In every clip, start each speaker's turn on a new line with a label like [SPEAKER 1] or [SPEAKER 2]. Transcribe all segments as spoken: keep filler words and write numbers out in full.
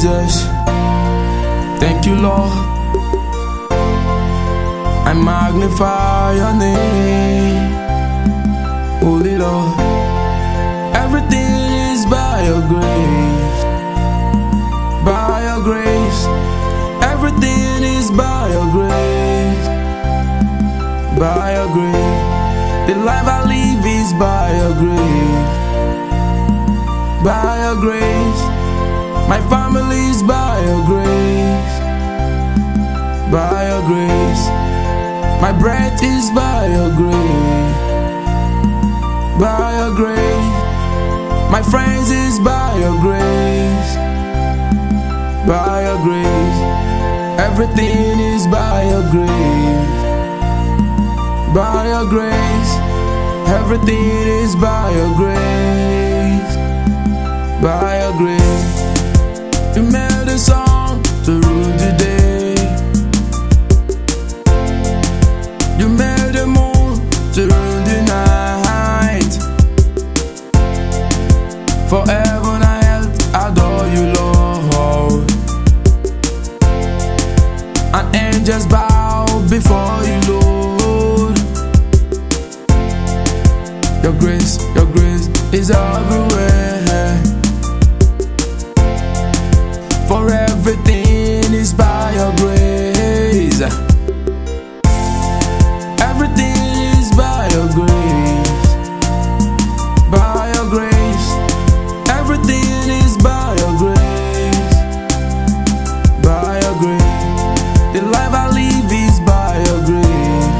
[SPEAKER 1] Jesus. Thank you, Lord. I magnify your name, Holy Lord. Everything is by your grace, by your grace. Everything is by your grace, by your grace. The life I live is by your grace, by your grace. My family is by your grace, by your grace. My breath is by your grace, by your grace. My friends is by your grace, by your grace. Everything is by your grace, by your grace. Everything is by your grace, by your grace. You made a song to rule the day. You made the moon to rule the night. For heaven and earth adore you, Lord. And angels bow before you, Lord. Your grace, your grace is everywhere. For everything is by your grace. Everything is by your grace, by your grace. Everything is by your grace, by your grace. The life I live is by your grace,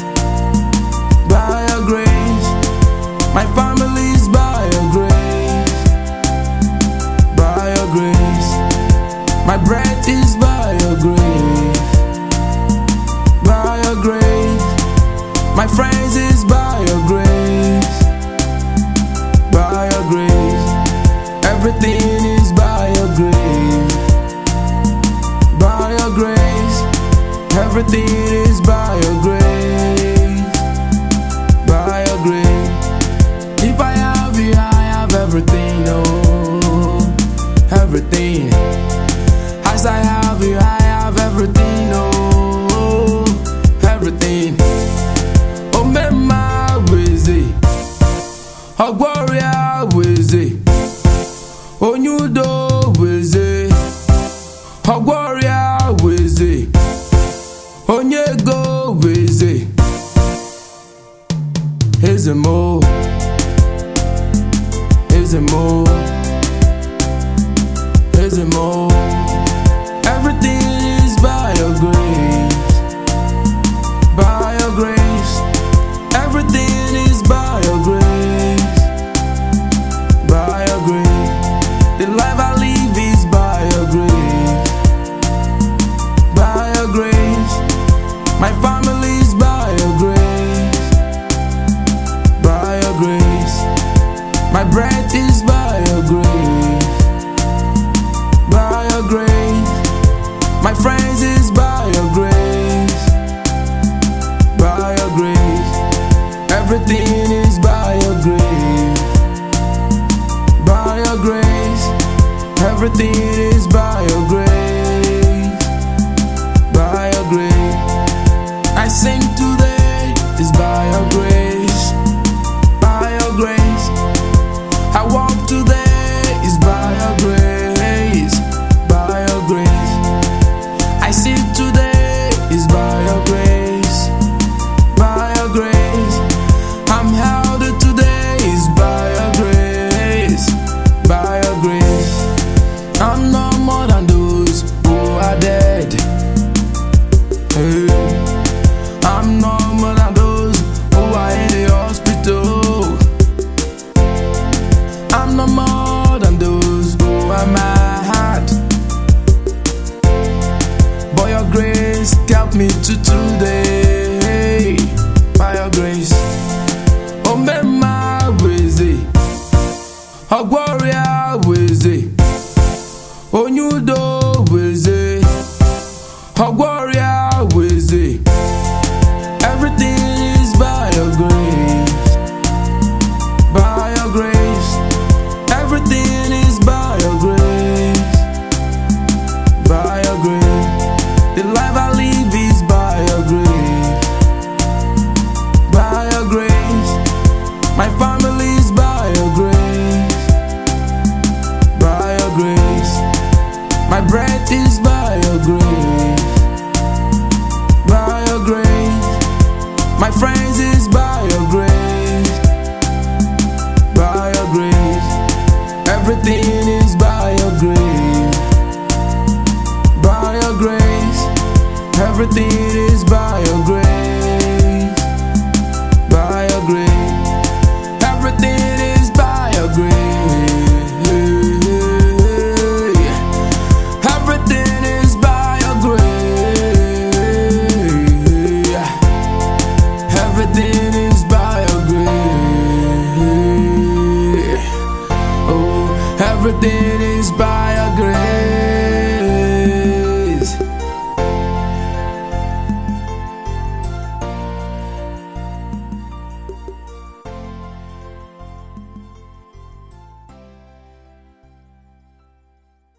[SPEAKER 1] by your grace. My family is by your grace, by your grace. My breath is by your grace, by your grace. My friends is by your grace, by your grace. Everything is by your grace, by your grace. Everything is by your grace, by your grace. If I have you, I have everything, oh, everything. As I have you, I have everything, oh, everything. Oh, mema weze, oh, warrior weze, oh, nyudo weze, oh, warrior weze, oh, nyego weze. Here's a mo, here's a mo, here's a mo. Everything is by your grace, by your grace. Everything is by your grace, by your grace. The life I live is by your grace, by your grace. My family is by your grace, by your grace. My breath is by your grace, by your grace. My friends is by your grace, by your grace. Everything is by your grace, by your grace. Everything is by your grace, by your grace. I sing today is by your grace, by your grace. I walk today is by your grace, by your grace. I see today is by your grace, by your grace. I'm held today is by your grace, by your grace. I'm no more than those who are dead. Hey. I'm no more than those who are in the hospital. I'm no more than those who are mad. But your grace kept me to today, by your grace. Oh, mema weze, oh, warrior weze, oh, nyudo weze, oh, warrior weze. Everything is by your grace, by your grace. Everything is by your grace, Everything is by your grace, by your grace. Everything is by your grace, by your grace. Everything is by your grace. Everything is by your grace. Everything is by your grace. Oh, everything is by